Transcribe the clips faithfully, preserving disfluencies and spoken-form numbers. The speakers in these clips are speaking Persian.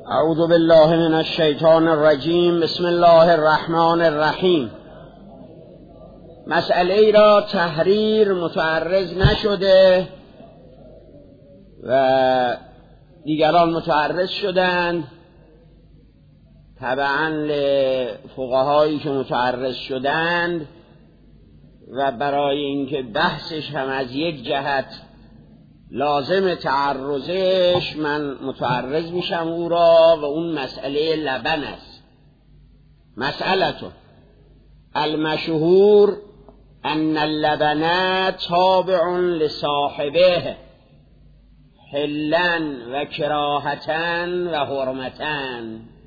اعوذ بالله من الشیطان الرجیم. بسم الله الرحمن الرحیم. مسئله ای را تحریر متعرض نشده و دیگران متعرض شدند. طبعا لفقهایی که متعرض شدند و برای اینکه بحثش هم از یک جهت لازم تعرضش، من متعرض میشم او را، و اون مسئله لبن است. مسئله المشهور ان اللبن تابع لصاحبه حلا و کراهتا و حرمتا،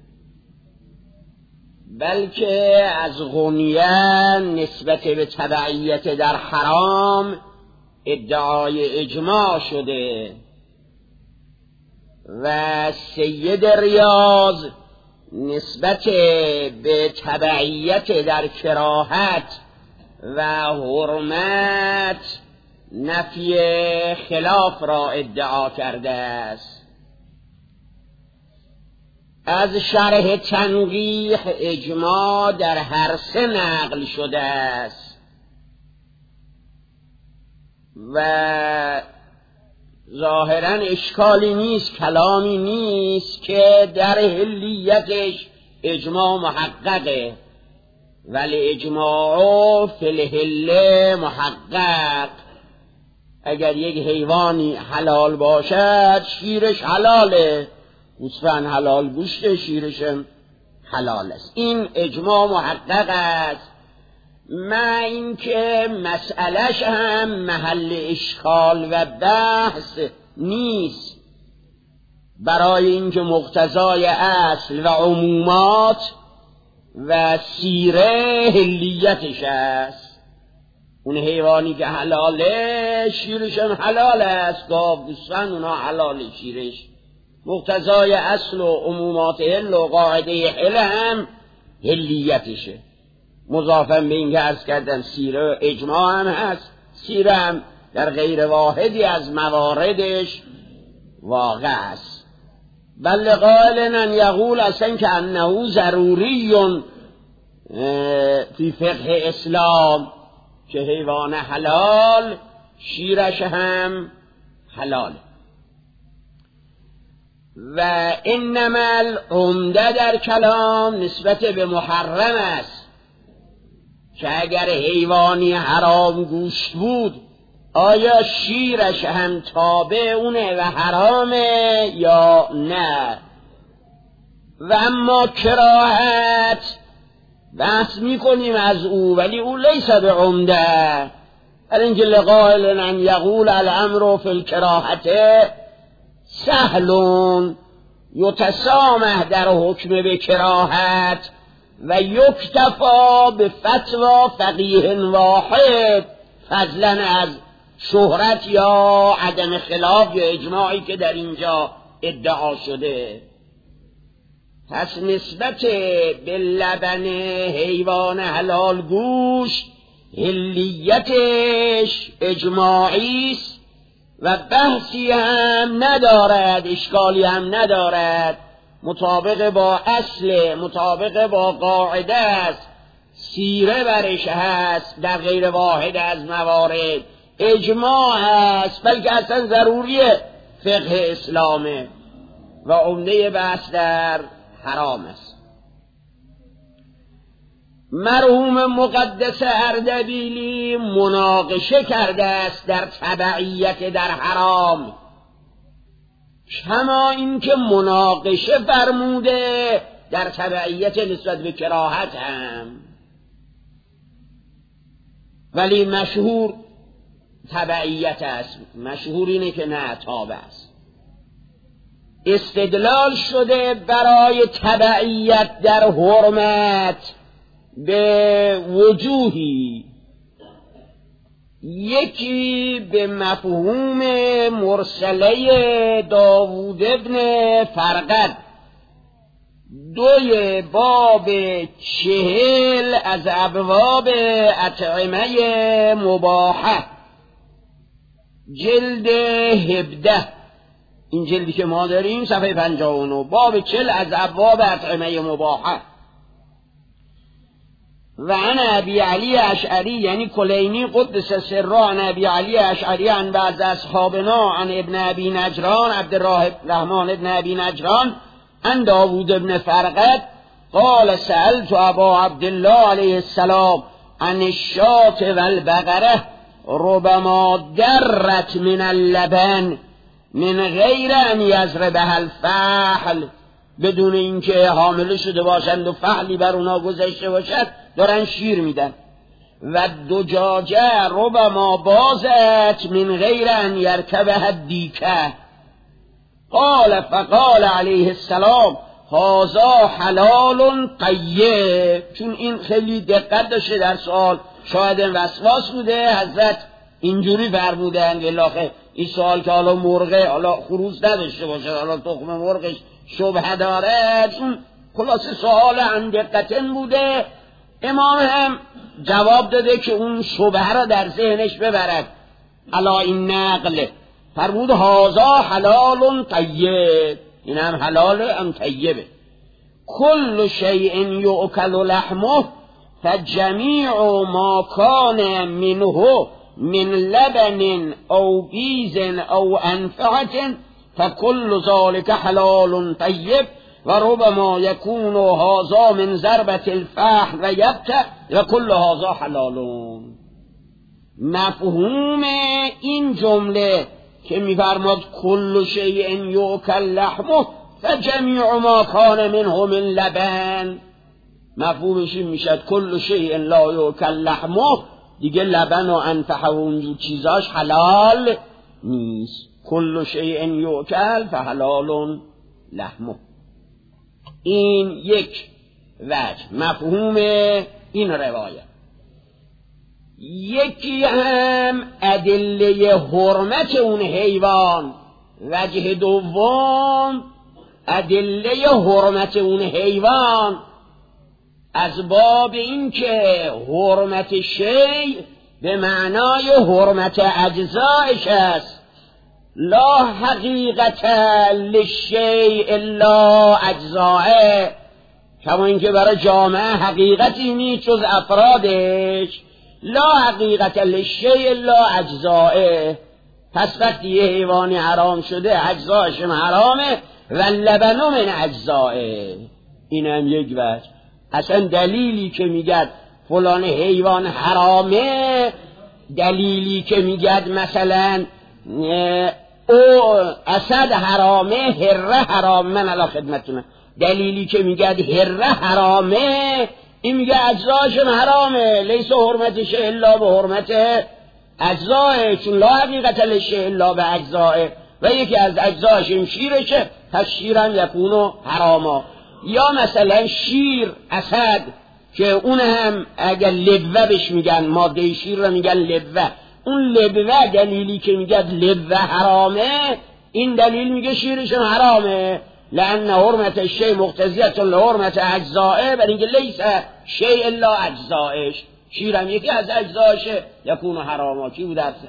بلکه از غنیه نسبت به تبعیت در حرام ادعای اجماع شده و سید ریاض نسبت به تبعیت در کراهت و حرمت نفی خلاف را ادعا کرده است. از شرح تنقیح اجماع در هر سه نقل شده است و ظاهراً اشکالی نیست، کلامی نیست که در حلیتش اجماع محققه، ولی اجماع فی الحل محقق. اگر یک حیوانی حلال باشد شیرش حلاله، گوسفند حلال گوشت شیرش حلال است. این اجماع محقق است. ما اینکه مسئلهش هم محل اشکال و بحث نیست، برای اینکه مقتضای اصل و عمومات و سیره حلیتش است. اون حیوانی که حلاله شیرش هم حلال است، گاو گوسفند اونا حلال شیرش، مقتضای اصل و عمومات حل و قاعده حل هم حلیتشه. مضافاً به این که عرض کردن سیره اجماع هم هست، سیره هم در غیر واحدی از مواردش واقع است. بل قائل ان یقول اصلا که انه ضروری فی فقه اسلام، که حیوان حلال شیرش هم حلال. و انما العمده در کلام نسبت به محرم است، که اگر حیوانی حرام گوشت بود آیا شیرش هم تابع اونه و حرامه یا نه. و اما کراهت بحث میکنیم از او، ولی او لیس به عمده. اینکه لقائل ان یقول الامر فی الکراهت سهل یتسامح در حکم به کراهت و یکتفا به فتوی فقیه واحد، فضلا از شهرت یا عدم خلاف یا اجماعی که در اینجا ادعا شده. پس نسبت به لبن حیوان حلال گوشت حلیتش اجماعی است و بحثی هم ندارد، اشکالی هم ندارد، مطابق با اصل، مطابق با قاعده است، سیره برش هست، در غیر واحد از موارد اجماع هست، بلکه اصلا ضروری فقه اسلامه و عمده بحث در حرام است. مرحوم مقدس اردبیلی مناقشه کرده است در تبعیت در حرام، کما اینکه مناقشه فرموده در تبعیت نسبت به کراهت هم، ولی مشهور تبعیت است. مشهور اینه که نه، تابع است. استدلال شده برای تبعیت در حرمت به وجوهی، یکی به مفهوم مرسله داوود ابن فرقد، دوی باب چهل از ابواب اطعمه مباحه، جلد هبده این جلدی که ما داریم صفحه پنجاه و نه، باب چل از ابواب اطعمه مباحه. و عن ابی علی اشعری یعنی کلینی قدس سره عن ابی علی اشعری عن بعض اصحابنا عن ابن ابی نجران عبدالرحمن ابن ابی نجران عن داوود ابن فرقد قال سألت ابا عبدالله علیه السلام عن الشاة والبقره ربما درت من اللبن من غیر ان یضربها الفحل، بدون اینکه حامله شده باشند و فحلی بر اونا گذشته باشد دارن شیر میدن. و دجاجه ربما بازت من غیر ان یرکبها الدیکه. قال فقال علیه السلام هذا حلال طیب. چون این خیلی دقت داشته در سوال، شاید وسواس بوده، حضرت اینجوری فرمودن ولاخه این سوال که حالا مرغه حالا خروس نداشته باشه، حالا تخم مرغش شبهه دارد، اون خلاصه سوال عن دقتن بوده. امام هم جواب داده که اون شبهه را در ذهنش ببرد علا این نقل، فرمود هازا حلال طیب، این هم حلال هم طیبه. کل شیء یؤکل لحمه فجمیع ما کان منه من لبن او بیز او انفعة فكل ذلك حلال طيب و ربما يكون هذا من ضربة الفحل و یبتع و كل هذا حلال. مفهوم این جمله که می‌فرماد کل شیء یؤکل لحمه فجمیع ما کان منه من لبن، مفهومش این میشد کل شیء لا یؤکل لحمه، دیگه لبن و انفحه و اونجور چیزاش حلال نیست. کل شیء یؤکل فحلال لحمه. این یک وجه مفهوم این روایت. یکی هم ادله حرمت اون حیوان. وجه دوم ادله حرمت اون حیوان از باب این که حرمت شیء به معنای حرمت اجزایش است، لا حقیقت للشیء الا اجزائه، کما اینکه برای جامعه حقیقتی نیست جز افرادش، لا حقیقت للشیء الا اجزائه. پس وقتی یه حیوانی حرام شده اجزایش حرامه و لبن من اجزائه. این هم یک وجه. اصلا دلیلی که میگد فلان حیوان حرامه، دلیلی که میگد مثلا او اسد حرامه هره حرام، من علا خدمتونه، دلیلی که میگد هره حرامه این میگه اجزاشون حرامه، لیس حرمتش الا به حرمت اجزاه، چون لا حقیقت لشه الا به اجزاه، و یکی از اجزاشون شیرشه، پس شیرم یکونو حراما. یا مثلا شیر اسد که اون هم اگر لبوه بش میگن، ماده شیر رو میگن لبوه، اون لبوه دلیلی که میگه لبوه حرامه، این دلیل میگه شیرشون حرامه، لأن حرمت الشیء مقتضیت لحرمت اجزائه، بل اینکه لیس شیء الا اجزائش، شیرم یکی از اجزاشه یکون حراما. چی بود درسه؟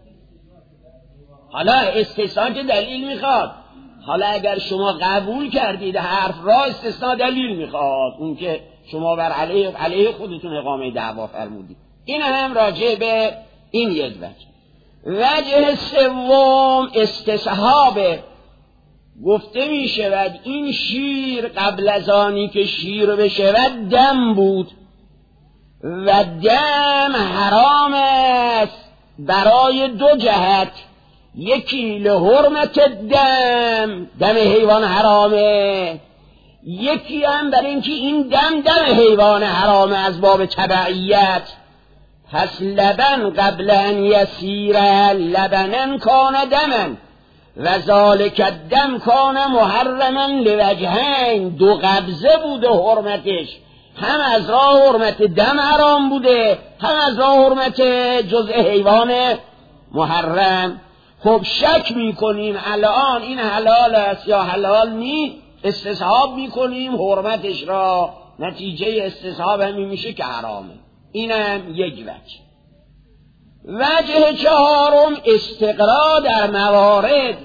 حالا استثناء که دلیل میخواد، حالا اگر شما قبول کردید حرف را، استثناء دلیل میخواد، اون که شما بر علیه, علیه خودتون اقامه دعوا فرمودید. این هم راجع به این یک وجه. وجه سوم استصحابه. گفته می شود این شیر قبل از آنی که شیر بشود دم بود و دم حرام است برای دو جهت، یکی لحرمت دم، دم حیوان حرامه، یکی هم برای اینکه این دم دم حیوان حرامه از باب تبعیت. پس لبن قبل ان یسیر لبنن کان دمن و ذالک الدم کان محرما لوجهین، دو قبضه بوده حرمتش، هم از راه حرمت دم حرام بوده، هم از راه حرمت جزء حیوان محرم. خب شک میکنیم الان این حلال است یا حلال نیست، استصحاب میکنیم حرمتش را، نتیجه استصحاب همین میشه که حرامه. اینم یک وجه. وجه چهارم استقرا در موارد.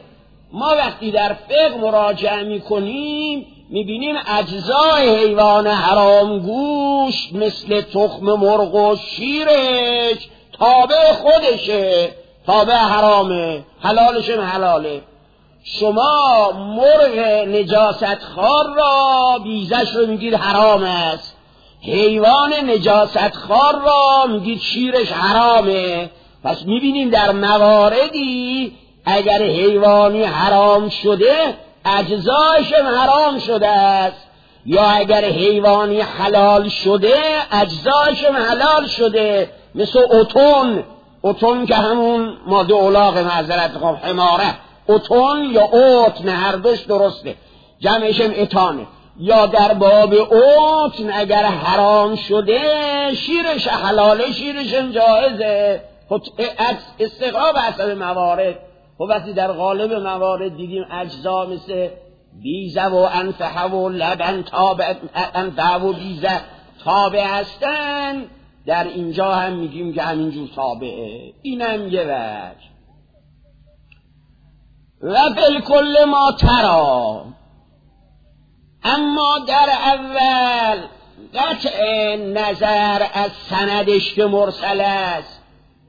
ما وقتی در فقه مراجعه میکنیم میبینیم اجزای حیوان حرام گوش مثل تخم مرغ و شیرش تابع خودشه، تابع حرامه، حلالش حلاله. شما مرغ نجاست خوار را بیزش رو میگید حرام است، حیوان نجاست خوار را میگید شیرش حرامه. پس میبینیم در مواردی اگر حیوانی حرام شده اجزایش حرام شده است، یا اگر حیوانی حلال شده اجزایش حلال شده، مثل اتون. اتون که همون ماده اولاغ، معذرت خواهم، حماره، اتون یا اوتن، هر دوش درسته، جمعش هم اتانه. یا در باب اوتن اگر حرام شده شیرش حلاله، شیرش جایزه. استقراب حسب موارد. و وقتی در غالب موارد دیدیم اجزا مثل بیزه و انفحه و لبن تابع، انفحه و بیزه تابع هستن، در اینجا هم میگیم که همینجور تابعه. اینم یه وجه. و بالکل ما ترا، اما در اول قطع نظر از سندش که مرسل است،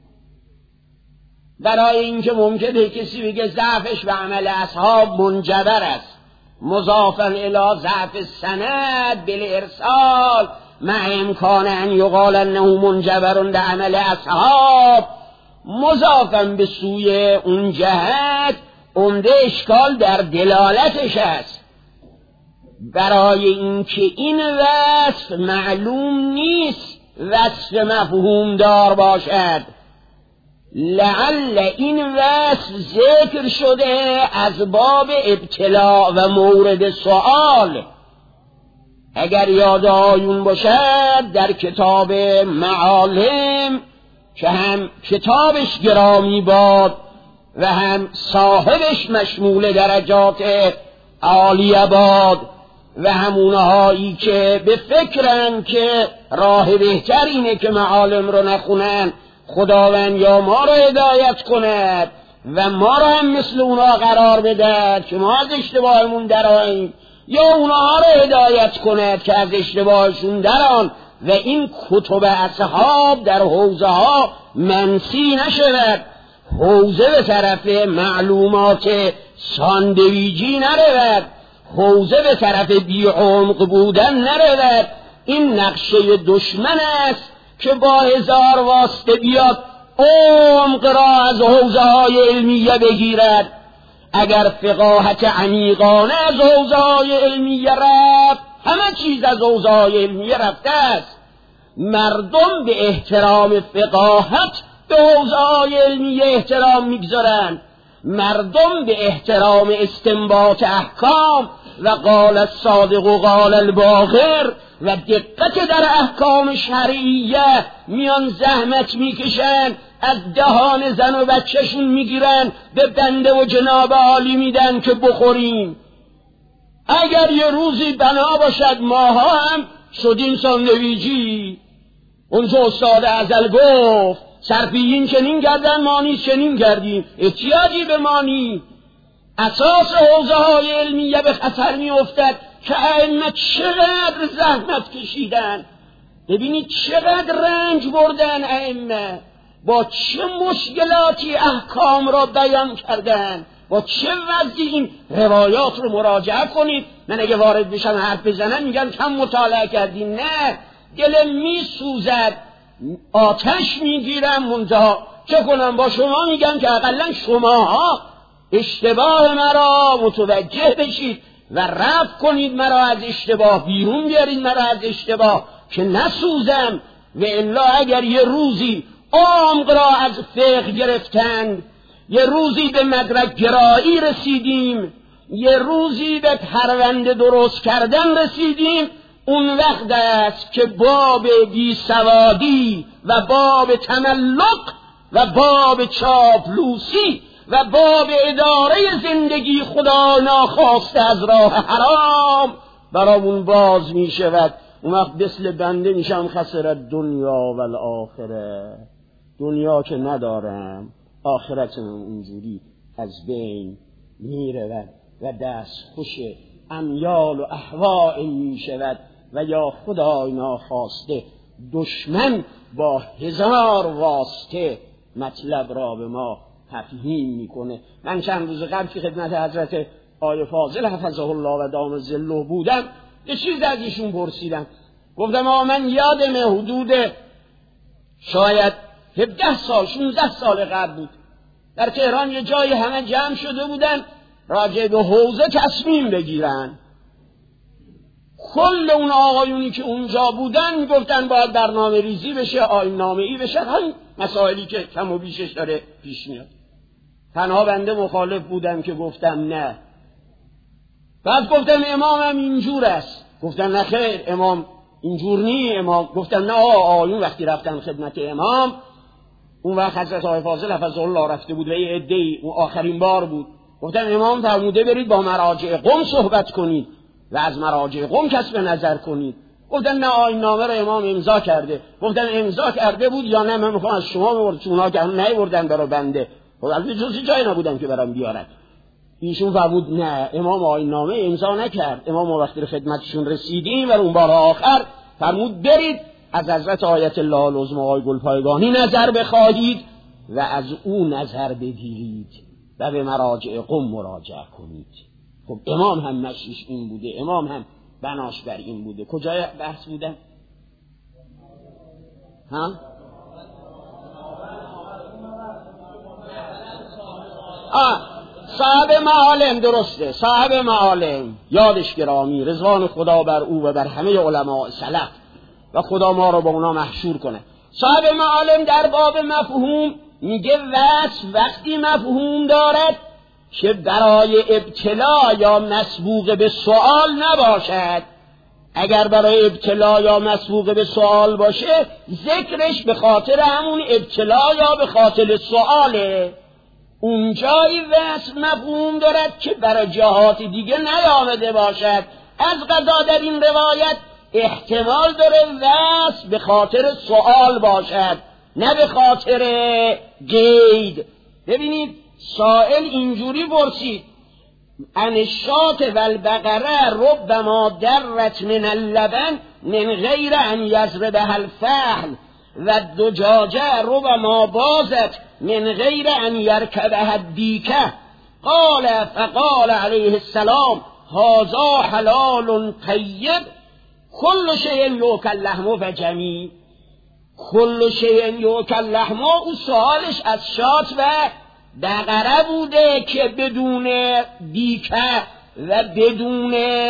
برای اینکه ممکنه کسی بگه ضعفش به عمل اصحاب منجبر است، مضافا الی ضعف سند بالارسال مع امکان ان یقال انه منجبر به عمل اصحاب، مضافا به سوی اون جهت عمده اشکال در دلالتش است. برای اینکه این وصف معلوم نیست وصف مفهوم دار باشد، لعل این وصف ذکر شده از باب ابتلاء و مورد سؤال. اگر یاد آیون باشد در کتاب معالم که هم کتابش گرامی باد و هم صاحبش مشمول درجات عالیه باد و همونهایی که به فکرن که راه بهتر اینه که معالم رو نخونن، خداوند یا ما رو هدایت کند و ما رو هم مثل اونا قرار بدهد که ما از اشتباهمون درآییم، یا اونها رو هدایت کند که از اشتباهشون درآن و این کتب اصحاب در حوزه ها منسی نشود، حوزه به طرف معلومات ساندویجی نرود، حوزه به طرف بیعمق بودن نرود. این نقشه دشمن است که با هزار واسطه بیاد عمق را از حوزه های علمیه بگیرد. اگر فقاهت عمیقانه از حوزه های علمیه رفت، همه چیز از حوزه های علمیه رفته است. مردم به احترام فقاهت به حوزه های علمیه احترام میگذارند، مردم به احترام استنباط احکام و قال الصادق و قال الباقر و دقت در احکام شرعیه میان زحمت میکشن، از دهان زن و بچهشون میگیرن، به بنده و جناب عالی میدن که بخوریم. اگر یه روزی بنا باشد ماها هم شدیم ساندویجی، اونجا استاد ازل گفت سرپیین چنین کردن مانی چنین کردیم، احتیاجی به مانی. اساس حوزه های علمیه به خطر می افتد که ائمه چقدر زحمت کشیدن. ببینید چقدر رنج بردن ائمه، با چه مشکلاتی احکام را بیان کردن، با چه وضعی. این روایات رو مراجعه کنید. من اگه وارد بشم حرف بزنم میگن کم مطالعه کردین. نه، دلم میسوزد، آتش میگیرم. منتها چه کنم؟ با شما میگم که اقلا شماها اشتباه مرا متوجه بشید و رفع کنید، مرا از اشتباه بیرون بیارید، مرا از اشتباه که نسوزم. و الا اگر یه روزی عمق را از فقه گرفتند، یه روزی به مدرک گرایی رسیدیم، یه روزی به پرونده درست کردن رسیدیم، اون وقت است که باب بیسوادی و باب تملق و باب چاپلوسی و باب اداره زندگی خدا ناخواسته از راه حرام برامون باز می شود. اون وقت مثل بنده میشم خسرت دنیا و الاخره. دنیا که ندارم، آخرتم اونجوری از بین میرود و دست خوش امیال و احوال میشود و یا خدای ناخواسته دشمن با هزار واسطه مطلب را به ما تفهیم میکنه. من چند روز قبل که خدمت حضرت آقای فاضل حفظه الله و دام ظله بودم یه چیز از ایشون پرسیدم. گفتم آقا من یادمه حدود شاید هفده سال شانزده سال قبل بود در تهران یه جایی همه جمع شده بودن راجع به حوزه تصمیم بگیرن. کل اون آقایونی که اونجا بودن میگفتن باید برنامه ریزی بشه، آیین نامه ای بشه، همین مسائلی که کم و بیشش داره پیش میاد. تنها بنده مخالف بودم که گفتم نه. بعد گفتم امامم اینجور است. گفتن نه خیر امام اینجور نی. امام گفتن نه آقایون وقتی رفتن خدمت امام اون وقت حضرت آقای فاضل حفظه الله رفته بود و یه عده‌ای اون آخرین بار بود. گفتن امام فرموده برید با مراجع قم صحبت کنید و از مراجع قم کسب نظر کنید. گفتن نه آیین نامه رو امام امضا کرده. گفتن امضا کرده بود یا نه؟ من میخوام از شما ببرد چون اونا که هم نیوردن برای بنده. خب البته جزی جایی نبودن که برام بیارن. ایشون فرمود نه امام آیین نامه امضا نکرد. امام وقتی خدمتشون رسیدیم و اون بار آخر فرمود برید از حضرت آیت الله العظمی آقای گلپایگانی نظر بخواهید و از او نظر بگیرید و به مراجع قم مراجعه کنید. خب امام هم مشیش این بوده، امام هم بناش بر این بوده. کجای بحث بودن؟ ها؟ آه صاحب معالم درسته، صاحب معالم یادش گرامی، رضوان خدا بر او و بر همه علماء سلف و خدا ما رو با اونا محشور کنه. صاحب معالم در باب مفهوم میگه وصف وقتی مفهوم دارد که برای ابتلا یا مسبوق به سوال نباشد. اگر برای ابتلا یا مسبوق به سوال باشه ذکرش به خاطر همون ابتلا یا به خاطر سواله. اونجایی وصف مفهوم دارد که برای جهات دیگه نیامده باشد. از قضا در این روایت احتمال داره وصف به خاطر سوال باشد نه به خاطر قید. ببینید سائل اینجوری پرسید ان الشاة والبقره ربما درت من اللبن من غیر ان یضربها الفحل و الدجاجه ربما بازت من غیر ان یرکبها الدیکه. قال فقال علیه السلام هذا حلال طیب کل شیء یؤکل لحمه و جمیع. کل شیء یؤکل لحمه او سوالش از شات و بقره بوده که بدون دیکه و بدون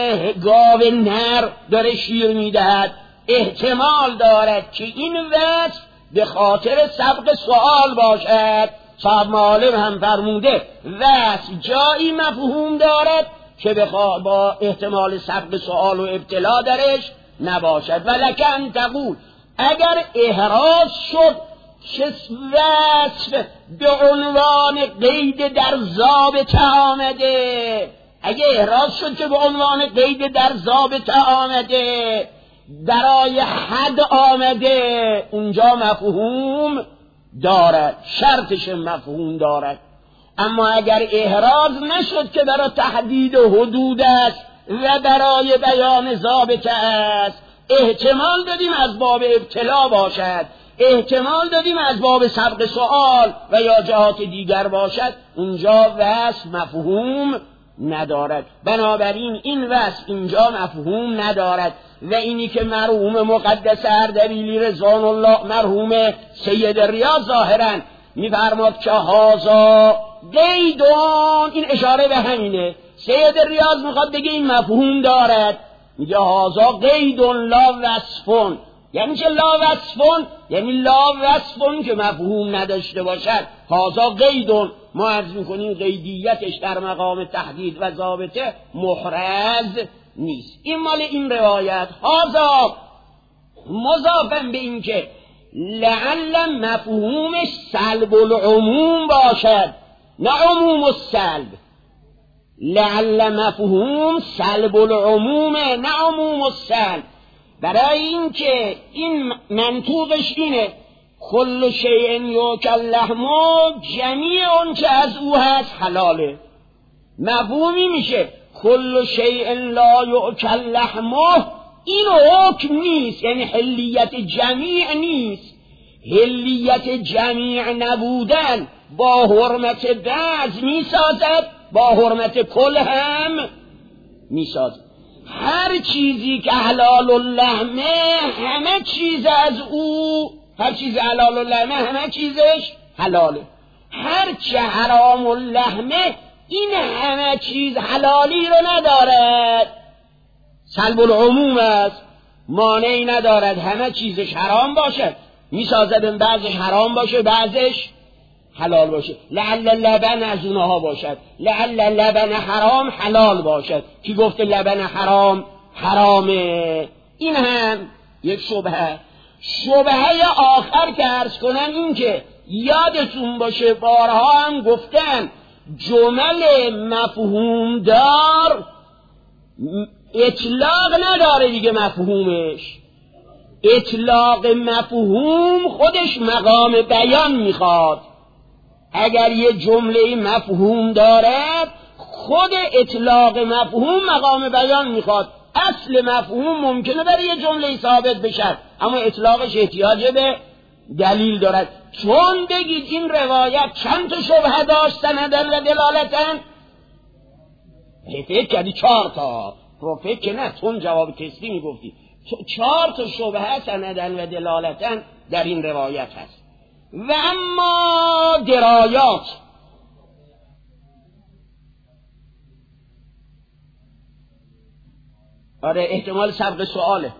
گاو نر داره شیر میدهد. احتمال دارد که این وصف به خاطر سبق سوال باشد. صاحب معالم هم فرموده وصف جایی مفهوم دارد که با احتمال سبق سوال و ابتلا درش نباشد. ولکن تقول اگر احراز شد که وصف به عنوان قید در ضابطه آمده، اگه احراز شد که به عنوان قید در ضابطه آمده برای حد آمده اونجا مفهوم دارد، شرطش مفهوم دارد. اما اگر احراز نشد که برای تحدید حدود است و برای بیان ضابطه است، احتمال دادیم از باب ابتلا باشد، احتمال دادیم از باب سبق سوال و یا جهات دیگر باشد، اونجا وصف مفهوم ندارد. بنابراین این وصف اینجا مفهوم ندارد. و اینی که مرحوم مقدس اردبیلی رضوان الله مرحوم سید ریاض ظاهرا میفرماد که هازا قیدون، این اشاره به همینه. سید ریاض میخواد بگه این مفهوم دارد، میگه هازا قیدون لا وصفون. یعنی چه لا وصفون؟ یعنی لا وصفون که مفهوم نداشته باشد. هازا قیدون ما عرض میکنیم قیدیتش در مقام تحدید و ضابطه محرز نیست. این مال این روایت. هازا مضافن به این که لعل مفهومش سلب العموم باشد نه عموم السلب. لعل مفهوم سلب العمومه نه عموم السلب. برای این که این منطوقش اینه کل شیء یؤکل لحمه، جمیع اون که از او هست حلاله. مفهومی میشه کل شیء لا یؤکل لحمه، این حکم نیست، یعنی حلیت جمیع نیست. حلیت جمیع نبودن با حرمت بعض میسازد، با حرمت کل هم میسازد. هر چیزی که حلال اللحمه همه چیز از او، هر چیز حلال اللحمه همه چیزش حلاله. هر چه حرام اللحمه این همه چیز حلالی رو ندارد، سلب العموم است، مانعی ندارد همه چیزش حرام باشد، میسازد بعضش حرام باشه بعضش حلال باشه. لعل لبن از اونها باشد، لعل لبن حرام حلال باشد. کی گفته لبن حرام حرامه؟ این هم یک شبهه. شبهه آخر که عرض کنم این که یادتون باشه بارها هم گفتن جمل مفهوم دار اطلاق نداره دیگه. مفهومش اطلاق مفهوم خودش مقام بیان میخواد. اگر یه جمله مفهوم دارد خود اطلاق مفهوم مقام بیان میخواد. اصل مفهوم ممکنه برای یه جمله ثابت بشه اما اطلاقش احتیاج به دلیل دارد. چون بگید این روایت چند تا شبهه داشت سندن و دلالتن؟ فکر کردی چهار تا، رو فکر نه، چون جواب کسی میگفتی چهار تا شبهه سندن و دلالتن در این روایت هست. و اما درایات، آره احتمال سبق سؤاله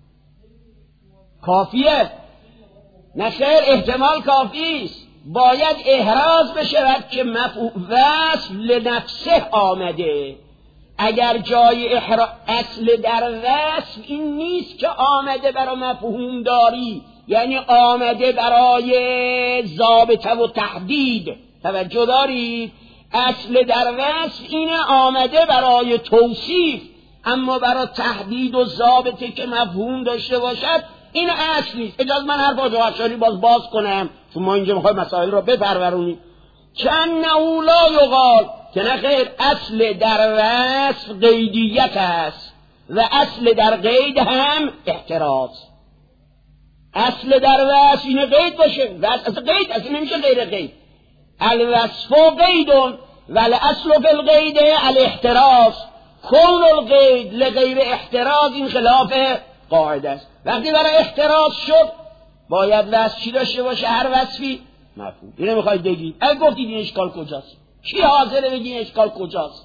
کافیه؟ نه خیر، احتمال کافی است. باید احراز بشود که مفهوم وصل لنفسه آمده. اگر جای احراز اصل در وصل این نیست که آمده برای مفهوم داری، یعنی آمده برای ضابطه و تحدید. توجه دارید؟ اصل در وصل اینه آمده برای توصیف، اما برای تحدید و ضابطه که مفهوم داشته باشد این اصل نیست. اجازه من حرف آجوهشاری باز باز کنم چون ما اینجا میخوایم مسائل را بپرورونیم. چند نولا یقال که نه خیر، اصل در وصف قیدیت است و اصل در قید هم احتراز. اصل در وصف اینه قید باشه، اصل قید اصل نمیشه غیر قید. الوصف قیدون ولی اصل فی القید الاحتراز. کون القید لغیر احتراز این خلاف قاعده است. وقتی برای احتراز شد باید وصف چی داشته باشه؟ هر وصفی مفهوم. اینه میخواید بگید؟ اگه گفتید این اشکال کجاست؟ کی حاضره بگی این اشکال کجاست؟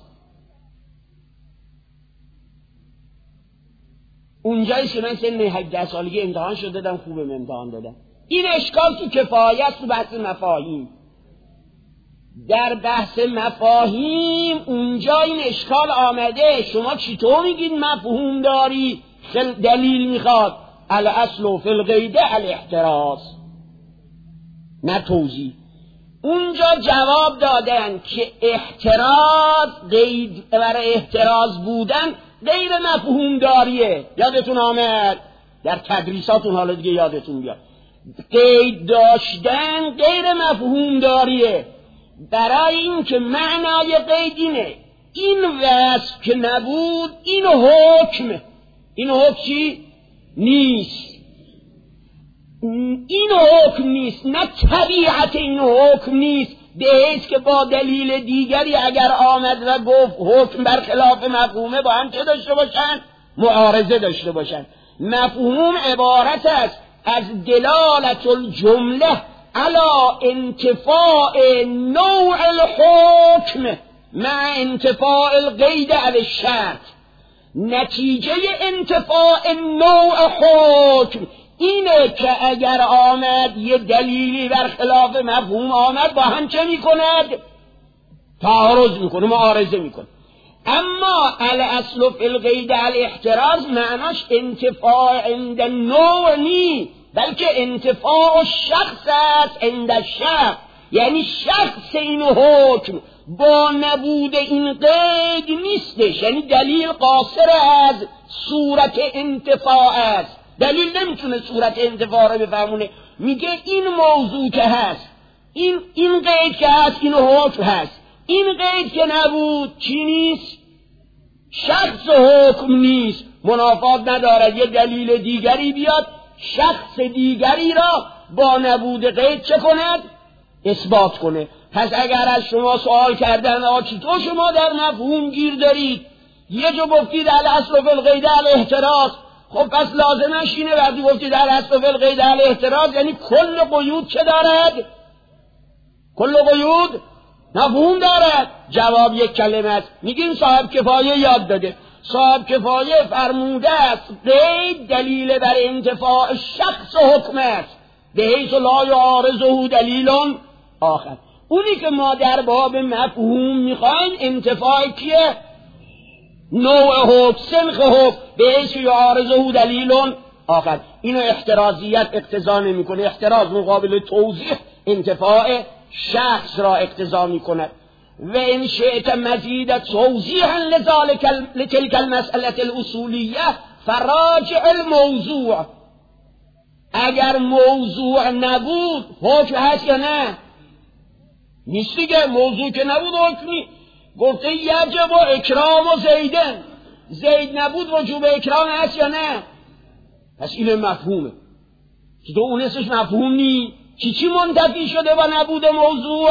اونجایی که من سن هجده سالگی امتحان شده دادم، خوبم امتحان دادم. این اشکال تو کفایت تو بحث مفاهیم. در بحث مفاهیم اونجا این اشکال آمده. شما چطور میگید مفهوم داری دلیل میخواد؟ الاصل فی القید الاحتراز، نه توضیح. اونجا جواب دادن که احتراز قید برای احتراز بودن غیر مفهوم داریه. یادتون آمد در تدریساتون، حالا دیگه یادتون بیاد، قید داشتن غیر مفهوم داریه. برای این که معنای قید اینه این وصف که نبود این حکم، این حکم چی؟ نیست. این حکم نیست، نه طبیعت این حکم نیست، به حیث که با دلیل دیگری اگر آمد و گفت حکم برخلاف مفهومه با هم چه داشته باشن؟ معارضه داشته باشن. مفهوم عبارت است از دلالت الجمله علی انتفاع نوع الحکم مع انتفاع القید علی الشرط. نتیجه انتفاع نوع حکم اینه که اگر آمد یه دلیلی برخلاف مفهوم آمد با هم چه میکند؟ تعارض میکنه، معارضه میکنه. اما الاصل فی القید الاحتراز معناش انتفاع عند نوع نی، بلکه انتفاع شخص است عند الشخص. یعنی شخص این حکم با نبود این قید نیستش، یعنی دلیل قاصر از صورت انتفاع است. دلیل نمیتونه صورت انتفاع رو بفهمونه. میگه این موضوع که هست، این این قید که هست، این حکم هست، این قید که نبود چی نیست؟ شخص حکم نیست، منافات ندارد یه دلیل دیگری بیاد شخص دیگری را با نبود قید چه کند؟ اثبات کنه. پس اگر از شما سوال کردن آ چطور شما در مفهوم گیر دارید، یه جو گفتید الاصل فی القید الاحتراز، خب پس لازمش اینه وقتی گفتید الاصل فی القید الاحتراز یعنی کل قیود چه دارد؟ کل قیود مفهوم دارد. جواب یک کلمه است، میگیم صاحب کفایه یاد داده. صاحب کفایه فرموده است قید دلیل بر انتفاع شخص حکم است، به حیث لا یعارضه دلیل آخر. اونی که ما در باب مفهوم میخوایم انتفاع کیه؟ نوع حکم، سنخ حکم، به حیث یعارضه دلیل آخر. اینو احترازیت اقتضا نمیکنه. احتراز مقابل توضیح انتفاع شخص را اقتضا میکند. و ان شئت مزید توضیحا لذلك لتلك المسألة الاصولیه فراجع الموضوع. اگر موضوع نبود حکم هست یا نه؟ نیست دیگه. موضوع که نبود حکمی. گفته یجب و اکرام و زیدن، زید نبود وجوب اکرام هست یا نه؟ پس این مفهومه که تو اونستش مفهوم نی. چی چی منتفی شده با نبود موضوع؟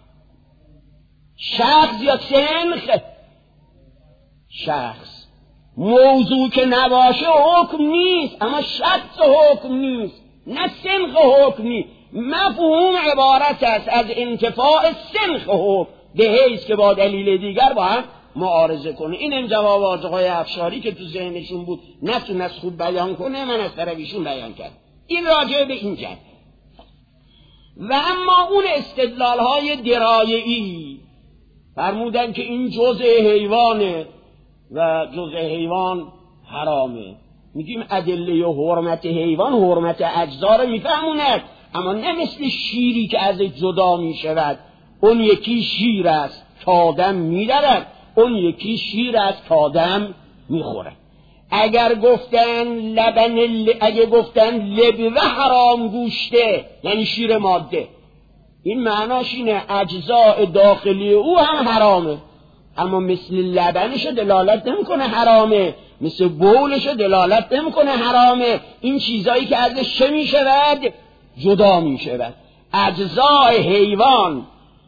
شخص یا سنخ؟ شخص. موضوع که نباشه حکم نیست، اما شخص حکم نیست، نه سنخ حکم نیست. مفهوم عبارت است از انتفاع سنخ حکم به حیث که با دلیل دیگر با هم معارضه کنه. این هم جواب آقای افشاری که تو ذهنشون بود نتونست خوب بیان کنه، من از طرف ایشون بیان کرد. این راجع به این جد. و اما اون استدلال های درایعی فرمودن که این جزء حیوانه و جزء حیوان حرامه. میگیم ادله حرمت حیوان حرمت اجزا رو میفهموند، اما نه مثل شیری که از جدا میشود. اون یکی شیر است که آدم میدرد، اون یکی شیر است که آدم میخوره. اگر گفتن لبن ل... اگر گفتن لبوه حرام گوشته یعنی شیر ماده، این معناش اینه اجزاء داخلی او هم حرامه، اما مثل لبنش دلالت نمیکنه حرامه، مثل بولش دلالت نمیکنه حرامه. این چیزایی که ازش چه میشود؟ جدا میشود. اجزاء حیوان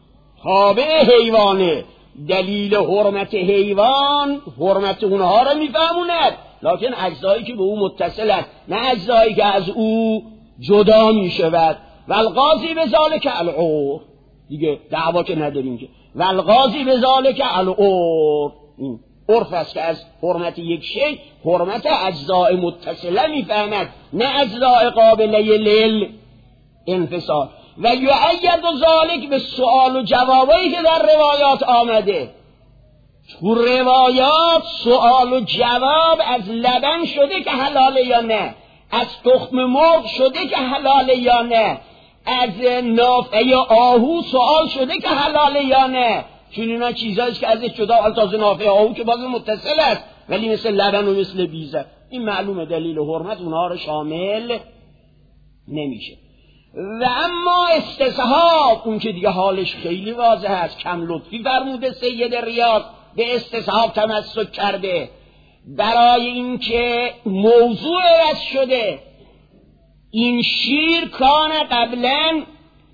تابع حیوانه، دلیل حرمت حیوان حرمت اونها رو میفهموند، لکن اجزایی که به او متصل است، نه اجزایی که از او جدا میشود. والقاضی بذالک العور، دیگه دعوا که نداریم که. والقاضی بذالک العور، این عرف است که از حرمت یک شی حرمت اجزاء متصله میفهمد، نه اجزاء قابله لیل انفصال. و یؤید ذالک به سؤال و جوابایی که در روایات آمده. تو روایات سؤال و جواب از لبن شده که حلاله یا نه، از تخم مرغ شده که حلاله یا نه، از نافعه آهو سؤال شده که حلاله یا نه، چون اینا چیزاییست که ازش جدا. البته نافعه آهو که باز متصل است ولی مثل لبن و مثل بیزه، این معلومه دلیل حرمت اونها رو شامل نمیشه. و اما استصحاب اون که دیگه حالش خیلی واضح است. کم لطفی فرموده سید ریاض به استصحاب تمسک کرده برای اینکه موضوع عوض شده. این شیر کان قبلا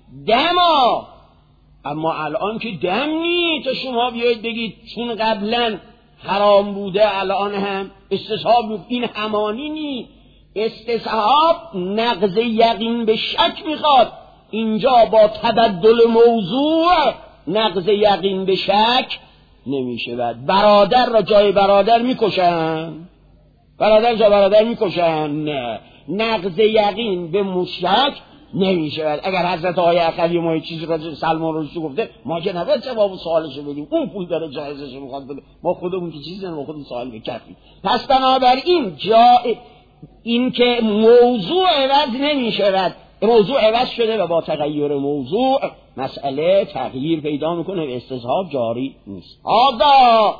دما، اما الان که دم نی. تا شما بیایید بگید چون قبلا حرام بوده الان هم استصحاب، این همانی نی. استصحاب نقض یقین به شک میخواد. اینجا با تبدل موضوع نقض یقین به شک نمیشه. بعد برادر را جای برادر میکشن، برادر جای برادر میکشن، نه نقض یقین به مشک نمیشه. بعد اگر حضرت آقای اخوی ما چیزی راجع سلمان رشدی گفته، ما که نباید جواب سوالشو بدیم، اون پول داره جایزشو میخواد بده، ما خودمون که چیزی ما خودمون سوال بکردیم. پس بنابراین جا این که موضوع عوض نمی شود، موضوع عوض شده و با تغییر موضوع مسئله تغییر پیدا میکنه و استصحاب جاری نیست. آقا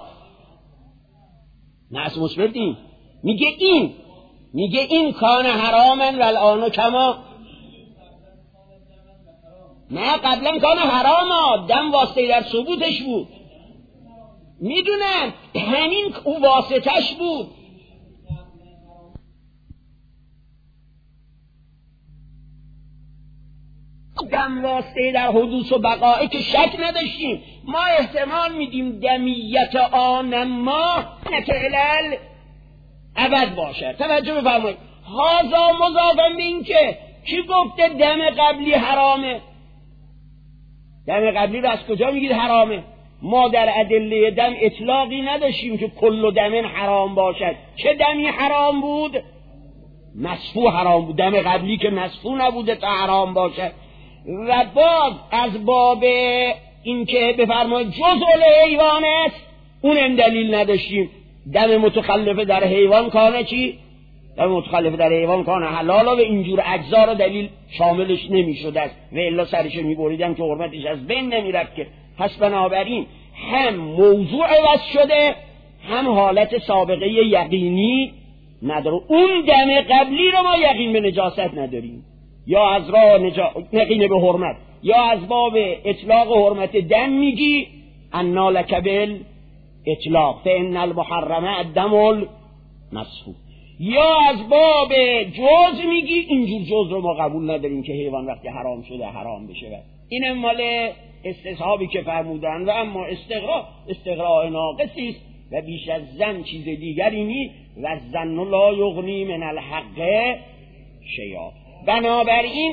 ناس مثبتیم میگه این میگه این کان حرامن و الان کما نه قبلا کان حرام، دم واسطه در ثبوتش بود. میدونن همین او واسطش بود. دم واسطه در حدوث و بقائه که شک نداشتیم. ما احتمال میدیم دمیت آن ما نتعلل ابد باشد. توجه بفرمایید. هازا مضافن به این که کی گفته دم قبلی حرامه؟ دم قبلی رو از کجا میگید حرامه؟ ما در ادله دم اطلاقی نداشتیم که کل دمن حرام باشد. چه دمی حرام بود؟ مسفوح حرام بود. دم قبلی که مسفوح نبوده تا حرام باشد. و باز از باب این که بفرمایید جزء حیوان است، اونم دلیل نداشتیم. دم متخلفه در حیوان کانه چی؟ دم متخلفه در حیوان کانه حلالا و اینجور اجزا رو دلیل شاملش نمیشد است و الا سرش میبریدن که حرمتش از بین نمیرفت که. پس بنابراین هم موضوع عوض شده، هم حالت سابقه یقینی نداره. اون دم قبلی رو ما یقین به نجاست نداریم، یا از راه نجا... یقین به حرمت، یا از باب اطلاق حرمت دم میگی انا لک بال اطلاق فان المحرم الدم المسفوح، یا از باب جوز میگی اینجور جوز رو ما قبول نداریم که حیوان وقتی حرام شده حرام بشه. این مال استصحابی که فرمودن. و اما استقراء استقراء ناقصی است و بیش از ظن چیز دیگری نیست و الظن لا یغنی من الحق شیئا. بنابراین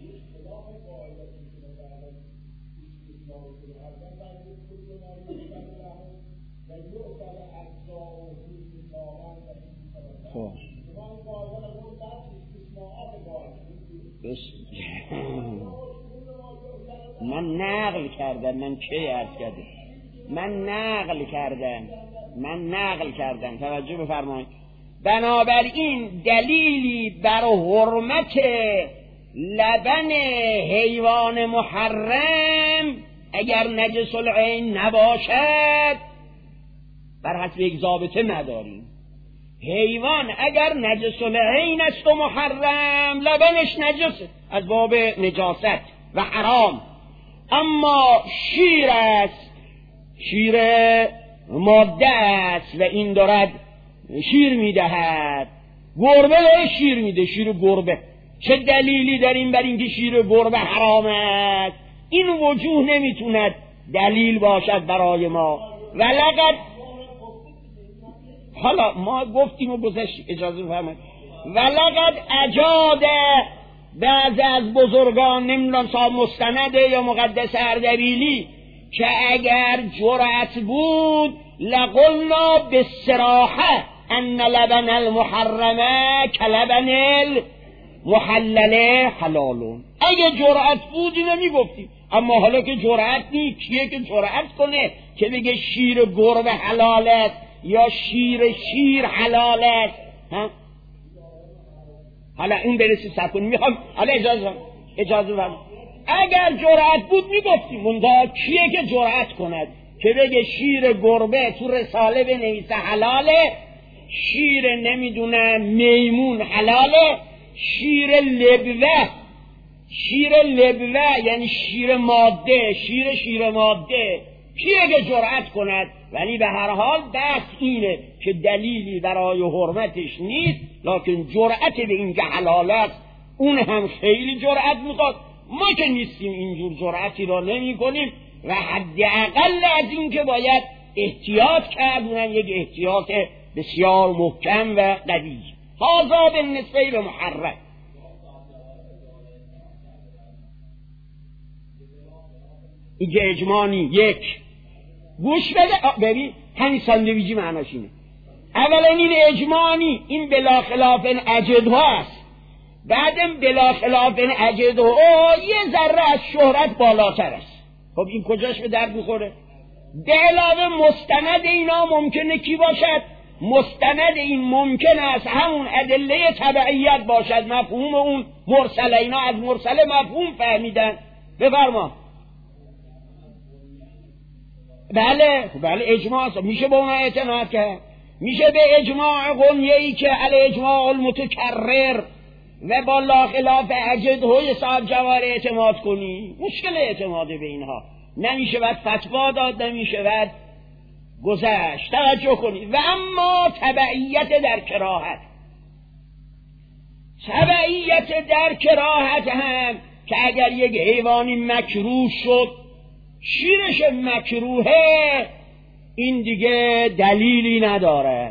خب من نقل کردم، من چه عرض کردم؟ من نقل کردم من نقل کردم توجه بفرمایید. بنابراین دلیلی بر حرمت لبن حیوان محرم اگر نجس العین نباشد بر حسب یک ضابطه نداریم. حیوان اگر نجس العین است و محرم لبنش نجسه از باب نجاست و حرام. اما شیر است، شیر ماده است و این دارد شیر میدهد، گربه شیر میده، شیر گربه. چه دلیلی داریم بر اینکه شیر گربه حرام است؟ این وجوه نمیتوند دلیل باشد برای ما. ولقد حالا ما گفتیم و گذشت، اجازه بفرمایید. ولقد اجاد بعض از بزرگان، نمیدونم صاحب مستنده یا مقدس اردبیلی، که اگر جرأت بود لقلنا بالصراحه ان لبن المحرمه کلبن المحلله حلال. اگه جرأت بود اینو میگفتیم، اما حالا که جرأت نیست، کیه که جرأت کنه که بگه شیر گربه حلال است یا شیر شیر حلال است؟ ها حالا این برسی سب کنیم. میخوام حالا اجازه اجازه بدم. اگر جرأت بود میگفتیم، منتها کیه که جرأت کند که بگه شیر گربه تو رساله بنویسه حلاله، شیر نمیدونم میمون حلاله، شیر لبوه، شیر لبوه یعنی شیر ماده، شیر شیر ماده، کیه که جرأت کند؟ ولی به هر حال بحث اینه که دلیلی برای حرمتش نیست، لکن جرأت به این که حلال است اون هم خیلی جرأت میخواد. ما که نیستیم اینجور جرأتی را نمی کنیم و حداقل از این که باید احتیاط کرد، اونم یک احتیاط بسیار محکم و قوی. هذا بالنسبه للمحرم. این که اجمانی یک گوش بده ببین همین ساندویجی معناش اینه. اولا این اجمانی، این بلا خلاف اجدها است. بعدم بلا خلاف اجدها یه ذره از شهرت بالاتر است. خب این کجاش به درد میخوره؟ به علاوه مستند اینا ممکنه کی باشد؟ مستند این ممکن است همون ادله تبعیت باشد. مفهوم اون مرسل، اینا از مرسل مفهوم فهمیدن. بفرما. بله بله اجماع است. میشه با اون اعتماد کرد. میشه به اجماع قنیه‌ای که علی اجماع المتکرر و با لا خلاف اجده صاحب جوار اعتماد کنی، مشکل اعتماد به اینها. نمیشه باید فتوا داد، نمیشه باید گذشت. توجه کنی. و اما تبعیت در کراهت، تبعیت در کراهت هم که اگر یک حیوانی مکروه شد، شیرش مکروهه، این دیگه دلیلی نداره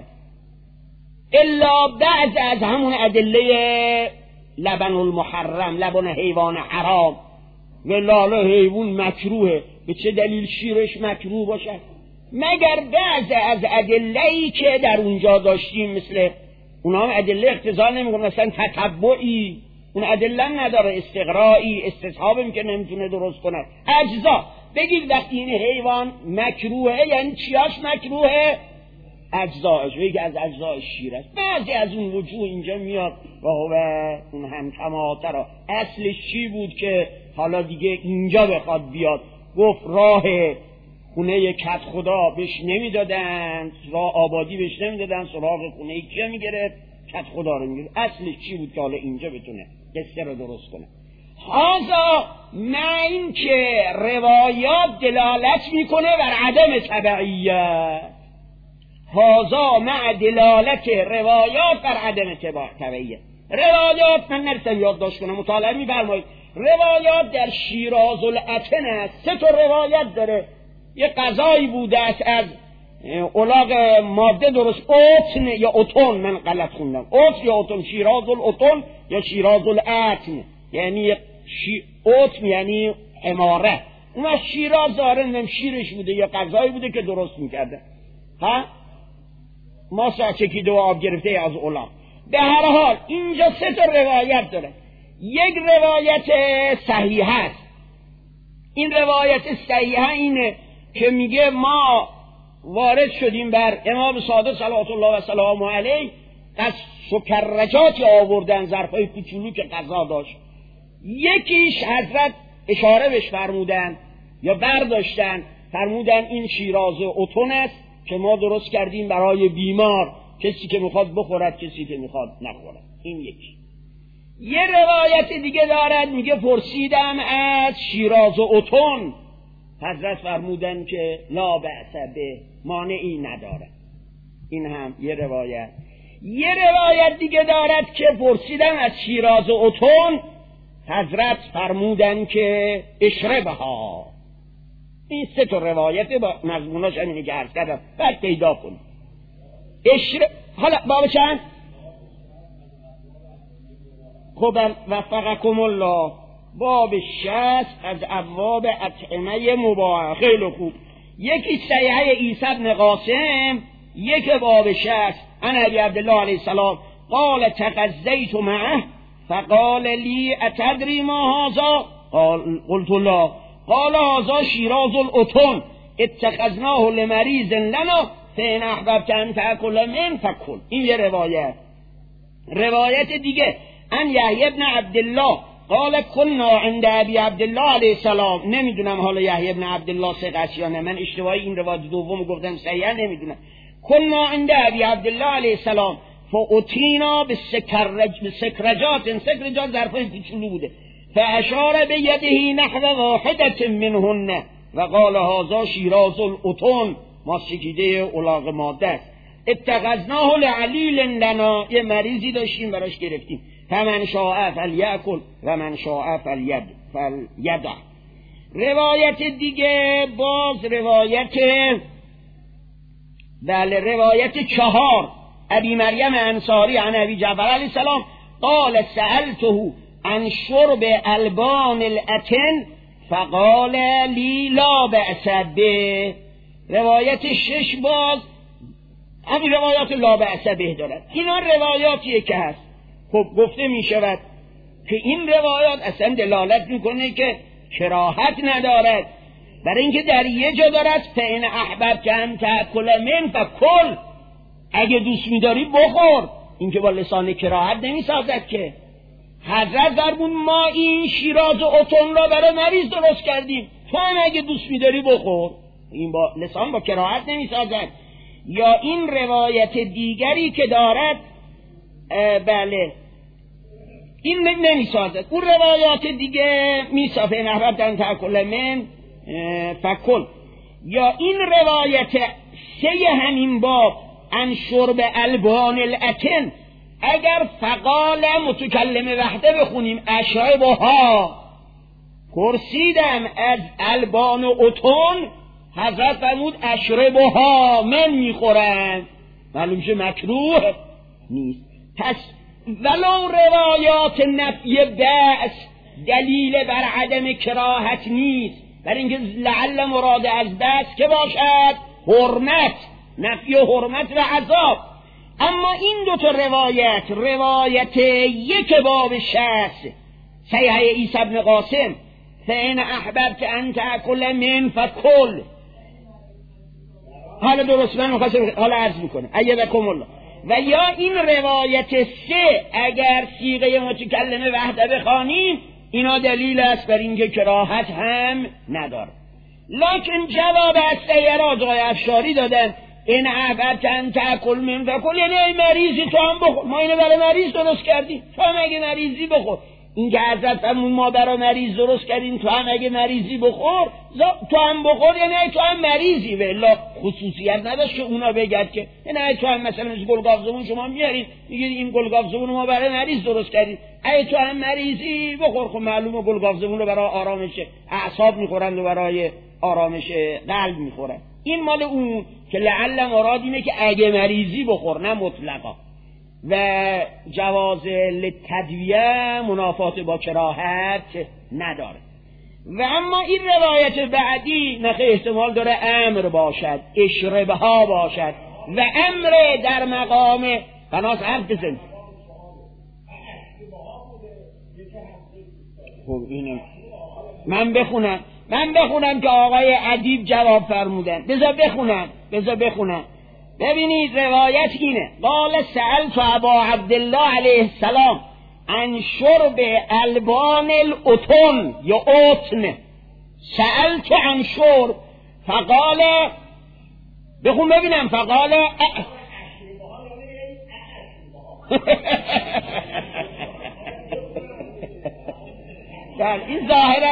الا بعض از همون ادله لبن المحرم، لبن حیوان حرام. و لاله حیوان مکروهه، به چه دلیل شیرش مکروه باشه؟ مگر بعض از ادله‌ای که در اونجا داشتیم، مثل اونا هم ادله اقتضا نمیکنه، مثلا تتبعی، اون ادله نداره، استقرائی، استصحابی که نمیتونه درست کنه. اجزا بگید وقتی این حیوان مکروهه یعنی چیاش مکروهه؟ اجزاش. بگید از اجزای شیر است. بعضی از اون وجوه اینجا میاد و هو اون هم کماتر. اصلش چی بود که حالا دیگه اینجا بخواد بیاد؟ گفت راه خونه کت خدا بهش نمیدادن، راه آبادی بهش نمیدادن، سراغ خونه کیا میگرفت؟ کت خدا رو میگرفت. اصلش چی بود که حالا اینجا بتونه قصه رو درست کنه؟ هازا نه این که روایات دلالت میکنه بر عدم تبعیت، هازا مع دلالت روایات بر عدم تبعیت. روایات من نرسم یادداشت کنم، مطالعه می‌فرمایید. روایات در شیراز العتن است. سه تا روایت داره. یه غذایی بوده است از الاغ ماده درست، اوتن یا اوتون، من غلط خوندم، اوت یا اوتون، شیراز الاوتون یا شیراز العتن، یعنی شی... اوتن یعنی اماره. اون شیراز دارن شیرش بوده، یا غذایی بوده که درست میکرده. ها ما چکیده و آب گرفته از الاغ. به هر حال اینجا سه تا روایت داره. یک روایت صحیح است. این روایت صحیح اینه که میگه ما وارد شدیم بر امام صادق صلوات الله و سلامه علیه، از سکرجاتی آوردن، ظرفای کوچولو که غذا داشت. یکیش حضرت اشاره بهش فرمودن یا برداشتن، فرمودن این شیراز اوتون است که ما درست کردیم برای بیمار، کسی که میخواد بخورد، کسی که میخواد نخورد. این یکی. یه روایت دیگه دارد، میگه پرسیدم از شیراز اوتون، حضرت فرمودن که لا بأس به، مانعی نداره. این هم یه روایت. یه روایت دیگه دارد که پرسیدم از شیراز اوتون، حضرت فرمودن که اشربها. این سه تا روایت با مضموناش همینه که عرض کردم، بعد پیدا کن. اشرب حالا باب چند؟ خب وفقکم الله. باب شصت از ابواب اطعمه مباحه. خیلی خوب. یکی صحیحه عیسی بن قاسم، یک باب شصت. انا ابی عبدالله علیه السلام قال تغذیت معه فقال لی اتدری ما هذا؟ قال قلت لا. قال هذا شیراز الاوتون اتخذناه لمریض لنا فان احببت ان تاکل من فکل. این یه روایت. روایت دیگه ان یحیی بن عبدالله قال کنا عند ابی عبدالله علیه السلام. نمیدونم حالا یحیی بن عبدالله ثقه یا نه، من اشتباهی این روایت دوم گفتم صحیح نمیدونم. کنا عند ابی عبدالله علیه السلام فاتینا بالسکرج بالسکرجات، سکرجات ظرفای کوچولو بوده، فاشار بیده نحو واحده منهن و قال هذا شیراز الاوتون، ما سکیده الاغ ماده است. اتخذناه لعلیل لنا، یه مریضی داشتیم براش گرفتیم. فمن شاء فلیأکل و من شاء فلید فلیدع. روایت دیگه باز روایت بله روایت چهار ابی مریم انصاری عن ابی جعفر علیه السلام قال سألته عن شرب البان الاتن فقال لی لا بأس به. روایت شش باز همین روایات لا بأس به دارد. اینا روایاتیه که هست. خب گفته می شود که این روایات اصلا دلالت میکنه که کراهت ندارد، برای اینکه در یه جا دارد فإن احببت ان تأکل من فکل، اگه دوست میداری بخور. این که با لسان کراهت نمیسازد که. حضرت فرمود ما این شیراز اوتون را برای مریض درست کردیم، تو هم اگه دوست میداری بخور. این با لسان با کراهت نمیسازد. یا این روایت دیگری که دارد بله این نمیسازد. اون روایات دیگه میسافه نحبت تأکل من فکل، یا این روایت سه همین باب ان شرب البان الاتن، اگر فقال متکلم وحده بخونیم اشربها، پرسیدم از البان و اتون، حضرت فرمود اشربها من میخورن، معلوم شه مکروه نیست. پس ولو روایات نفی بأس دلیل بر عدم کراهت نیست، برای اینکه لعل مراد از بأس که باشد حرمت، نفی و حرمت و عذاب. اما این دو تا روایت، روایت یک باب شخص صحیح عیسی بن قاسم فإن احببت ان تأکل من فکل، حالا درست من مخواستم حالا عرض میکنم ایدکم الله، و یا این روایت سه اگر صیغه متکلم وحده بخوانیم اینا دلیل است بر اینکه کراهت هم نداره. لکن جواب از سیرات آقای افشاری دادن این احببت ان تأکل من فکل، یعنی ای مریضی تو هم بخور، ما اینو برای مریض درست کردیم، تو هم اگه مریضی بخور. این که حضرت فرمود ما برای مریض درست کردیم تو هم اگه مریضی بخور، تو هم بخور، یعنی تو هم مریضی، و الا خصوصیت نداشت که اونا بگد که یعنی تو هم مثلا از گلگاف زبون شما میارید میگید این گلگاف زبون ما برای مریض درست کردیم، اگه تو هم مریضی بخور. خب معلومه گلگاف زبون رو برای آرامش اعصاب میخورند و برای آرامش قلب میخورند. این مال اون که لعل مراد اینه که اگه مریضی بخور، نه مطلقا. و جواز للتدویه منافات با کراهت نداره. و اما این روایت بعدی نخه احتمال داره امر باشد، اشربها باشد و امر در مقام بناس حرف بزن. خب اینه من بخونم من بخونم که آقای ادیب جواب فرمودن. بذار بخونم بذار بخونم ببینید روایت اینه: قال سألت ابا عبدالله علیه السلام عن شرب البان الاتن یا اتن، سألت عن شرب فقال، بخون ببینم، فقال در این ظاهره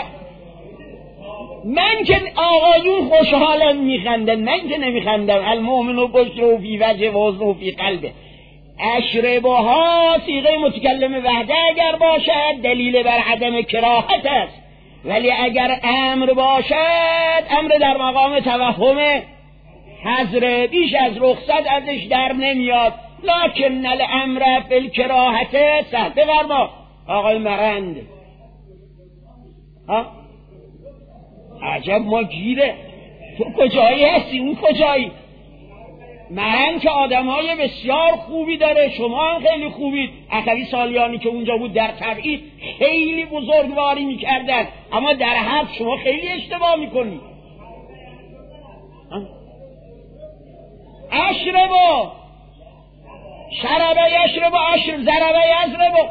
من که آقایون خوشحالم میخندن، من که نمیخندم. المؤمن و بشر فی وجه و حزن فی قلبه. اشربها صیغه متکلم وحده اگر باشد دلیل بر عدم کراهت است، ولی اگر امر باشد امر در مقام توهم حضر، بیش از رخصت ازش در نمیاد. لکن الامر فی الکراهت سهل. بفرما آقای مرند. ها عجب ما گیره، تو کجایی هستی؟ اون کجایی؟ من که آدم های بسیار خوبی داره، شما هم خیلی خوبید. اخوی سالیانی که اونجا بود در تبعید خیلی بزرگواری میکردن، اما در حد شما خیلی اشتباه میکنید. اشربو شربه یشربو اشرب ضربه یضربو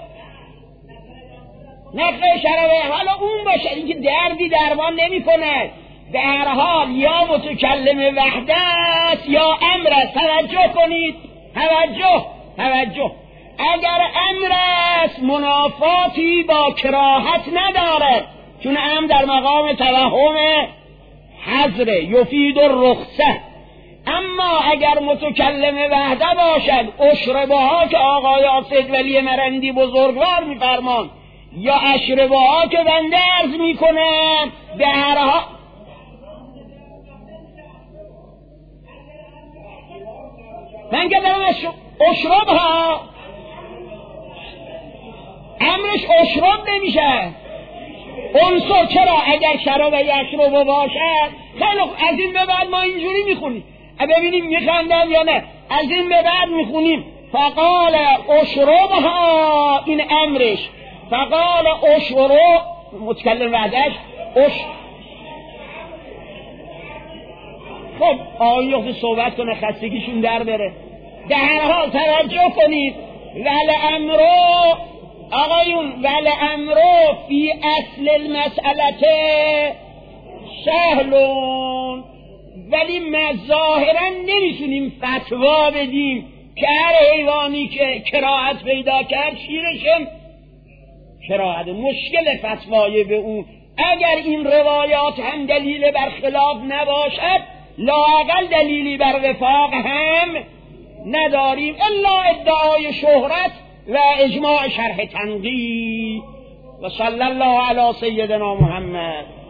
نقه شربه، حالا اون باشه اینکه دردی درمان نمی کنه. به هر حال یا متکلم وحده است یا امر است. توجه کنید، توجه توجه اگر امر است منافاتی با کراهت نداره، چون امر در مقام توهم حضر یفید الرخصه. اما اگر متکلم وحده باشد، اشربها که آقای سید ولی مرندی بزرگوار میفرمان، یا اشربها که بنده عرض میکنم، به هر حال من که دارم اشربها امرش اشرب نمیشه انصر. چرا؟ اگر شراب یشرب باشد خیلی از این به بعد ما اینجوری میخونیم، ببینیم میخندم یا نه. از این به بعد میخونیم فقال اشربها، این امرش. فقال اشرب متکلم وعدش اش خب آقای صحبت کنه خستگیشون در بره. در هر حال توجه کنید، ول امرو آقایون، ول امرو فی اصل المسئله سهلون، ولی ما ظاهرا نمیتونیم فتوا بدیم که هر حیوانی که کراهت پیدا کرد شیرشم کراهت. مشکل فتوای به اون اگر این روایات هم دلیل بر خلاف نباشد، لااقل دلیلی بر وفاق هم نداریم الا ادعای شهرت و اجماع شرح تنقیح. و صلی الله علی سیدنا محمد.